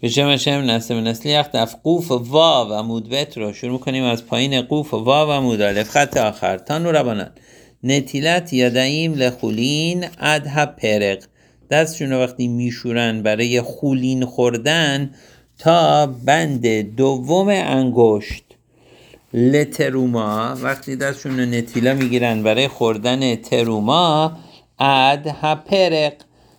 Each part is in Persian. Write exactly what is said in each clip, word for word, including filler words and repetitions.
به شما شم نسل نسلیخ دف قوف واو عمود بت رو شروع کنیم از پایین قوف واو عمود الف خط آخر. تانو ربانان نتیلت یادعیم لخولین ادها پرق، دستشون رو وقتی میشورن برای خولین خوردن تا بند دوم انگشت. لتروما، وقتی دستشون رو نتیلا میگیرن برای خوردن تروما ادها پرق،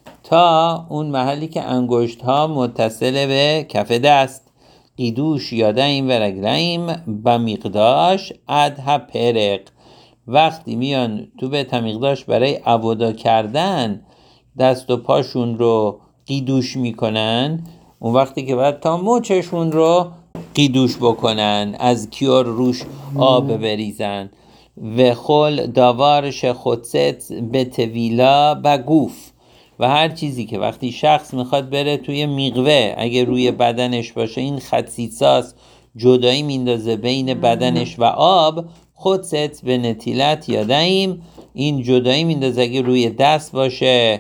تا اون محلی که انگشت ها متصل به کف دست. قیدوش یادعیم و رگلعیم با مقداش ادها پرق، وقتی میان تو به تمیقداش برای عودا کردن دست و پاشون رو قیدوش میکنن، اون وقتی که باید تا مچشون رو قیدوش بکنن، از کیور روش آب بریزن. و خل داوارش خودست به تویلا و گوف، و هر چیزی که وقتی شخص میخواد بره توی میقوه اگه روی بدنش باشه این خدسیساس جدایی میندازه بین بدنش و آب. خودست به نتیلت یادعیم، این جدایی میندازه اگه روی دست باشه.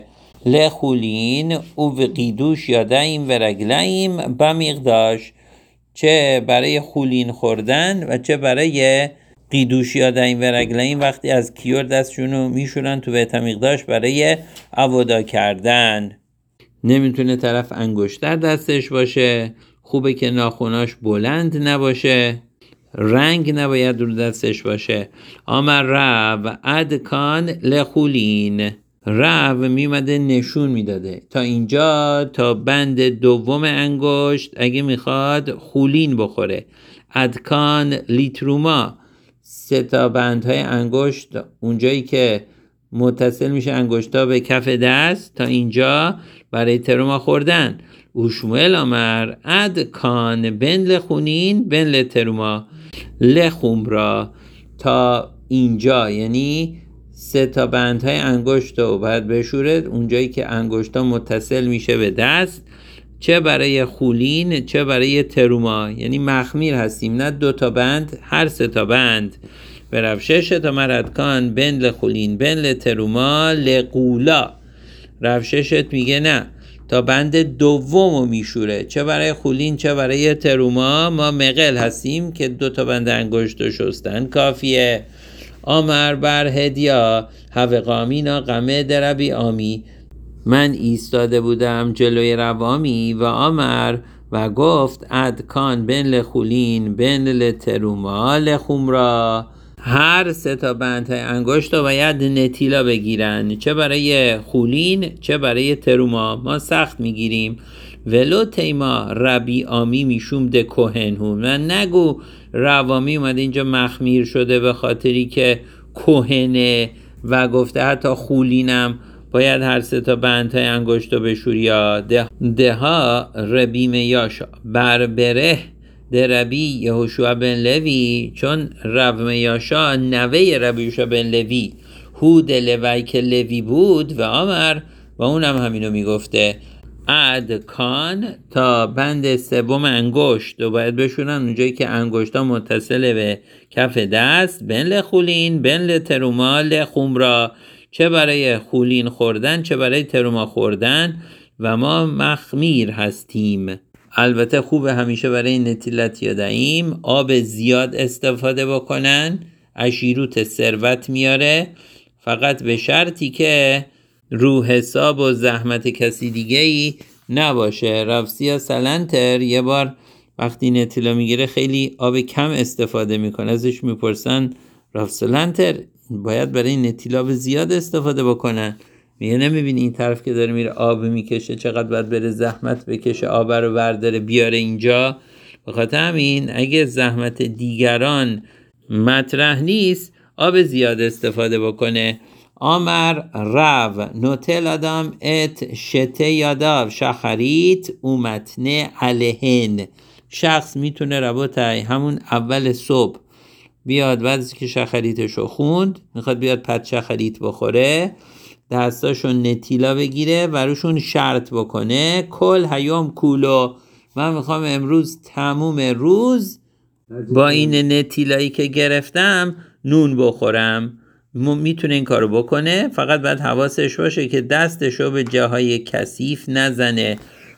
لخولین او و قیدوش یادعیم و رگلعیم با مقداش، چه برای خولین خوردن و چه برای قیدوش یادعیم و رگلعیم وقتی از کیور دستشونو میشورن تو به تمیقداش برای عودا کردن. نمیتونه طرف انگشتر دستش باشه، خوبه که ناخوناش بلند نباشه، رنگ نباید رو دستش باشه. آمر رو ادکان لخولین، رو میمده نشون میداده تا اینجا، تا بند دوم انگشت اگه میخواد خولین بخوره. ادکان لیتروما، سه تا بندهای انگشت اونجایی که متصل میشه انگشتا به کف دست تا اینجا برای تروما خوردن. اوشموئل آمر ادکان بن لخونین بن لتروما لخومرا، تا اینجا یعنی سه تا بندهای انگشت رو باید بشوره اونجایی که انگشتا متصل میشه به دست، چه برای خولین چه برای تروما، یعنی مخمیر هستیم، نه دو تا بند، هر سه تا بند. برف شش تا مردکان بن لخولین بن لتروما لقولا، رفششت میگه نه، تا بند دوم رو میشوره، چه برای خولین چه برای تروما ما مقل هستیم که دو تا بند انگشت رو شستن کافیه. آمر بر هدیا هوقامینا قمه دربی آمی، من ایستاده بودم جلوی روامی و آمر و گفت ادکان بن لخولین بن لتروما لخومرا، هر سه تا بندهای انگشت رو باید نتیلا بگیرن، چه برای خولین چه برای تروما ما سخت میگیریم. ولو تیما ربی آمی میشوم ده کوهن هم، من نگو روامی اومده اینجا مخمیر شده به خاطری که کوهنه و گفته حتی خولینم باید هر سه تا بندهای انگشت رو بشوریا. ده, ده ها ربی میاشا بر بره ده ربی یهوشوا بن لوی، چون رب میاشا نوه ربی یهوشوا بن لوی هود لوی که لوی بود و آمر و اونم همینو میگفته. ادکان تا بند سوم انگشت رو باید بشونن اونجایی که انگشت ها متصل به کف دست. بن لخولین بن لتروما لخومرا، چه برای خولین خوردن چه برای تروما خوردن و ما مخمیر هستیم. البته خوبه همیشه برای نتیلت یادعیم آب زیاد استفاده بکنن، عشیروت ثروت میاره، فقط به شرطی که رو حساب و زحمت کسی دیگه ای نباشه. رفسیا سلنتر یه بار وقتی نتیلا میگیره خیلی آب کم استفاده میکنه، ازش میپرسن رف سلنتر باید برای نتیلا زیاد استفاده بکنن، میگه نمیبینی این طرف که داره میره آب میکشه چقدر باید بره زحمت بکشه آب رو برداره بیاره اینجا. بخاطر همین اگه زحمت دیگران مطرح نیست آب زیاد استفاده بکنه. آمر رو نوتل آدم ات شته یاداو شخریت اومتنه علیهن، شخص میتونه رباطه همون اول صبح بیاد بعد از که شخریتشو خوند میخواد بیاد پد شخریت بخوره، دستاشو نتیلا بگیره و روشون شرط بکنه کل هیام کولو، من میخوام امروز تموم روز با این نتیلایی که گرفتم نون بخورم. میتونه این کارو بکنه، فقط باید حواسش باشه که دستشو به جاهای کثیف نزنه.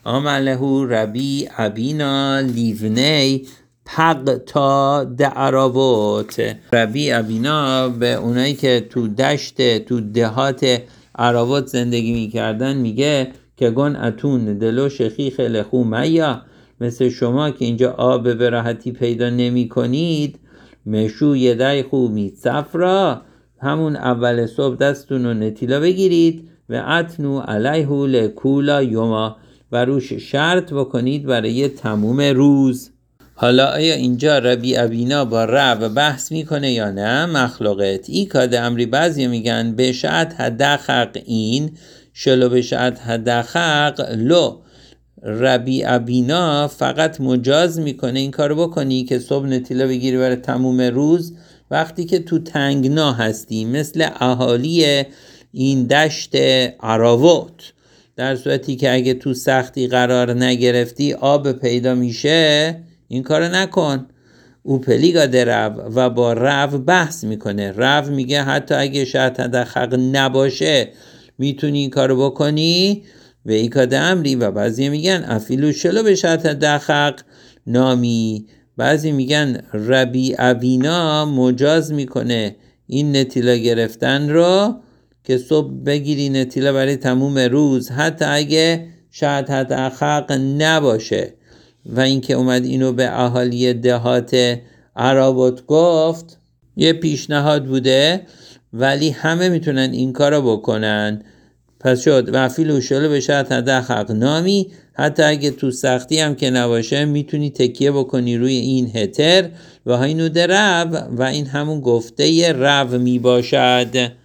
آمله ربی ابینا لیونی پقتا دعراوت. ربی ابینا به اونایی که تو دشت تو دهات عراوت زندگی میکردن میگه که گن اتون دلو شخیخ لخو میا، مثل شما که اینجا آب به راحتی پیدا نمی کنید، مشو یدای خو میت صفرا، همون اول صبح دستون رو نتیلا بگیرید و اتنو علیه لکولا یوما، و روش شرط بکنید برای تموم روز. حالا آیا اینجا ربی ابینا با رب بحث میکنه یا نه؟ مخلوقت ای کاده امری، بعضی میگن به شعت حدخق این شلو به شعت حدخق لو، ربی ابینا فقط مجاز میکنه این کارو بکنی که صبح نتیلا بگیری برای تموم روز وقتی که تو تنگنا هستی، مثل اهالی این دشت عراوت. در صورتی که اگه تو سختی قرار نگرفتی آب پیدا میشه، این کارو نکن. او پلیگا درو و با رو بحث میکنه. رو میگه حتی اگه شاید تدخق نباشه میتونی این کارو بکنی و ایکاده امری، و بعضی میگن افیلو شلو به شاید تدخق نامی. بعضی میگن ربی ابینا مجاز میکنه این نتیلا گرفتن رو که صبح بگیری نتیلا برای تموم روز حتی اگه شاید تدخق نباشه. و اینکه اومد اینو به اهالی دهات عراوت گفت یه پیشنهاد بوده، ولی همه میتونن این کارو بکنن. پس شد و فیلو شلو به شاید تدخق نامی، حتی اگه تو سختی هم که نباشه میتونی تکیه بکنی روی این هتر و هینو درو، و این همون گفته رو می باشد.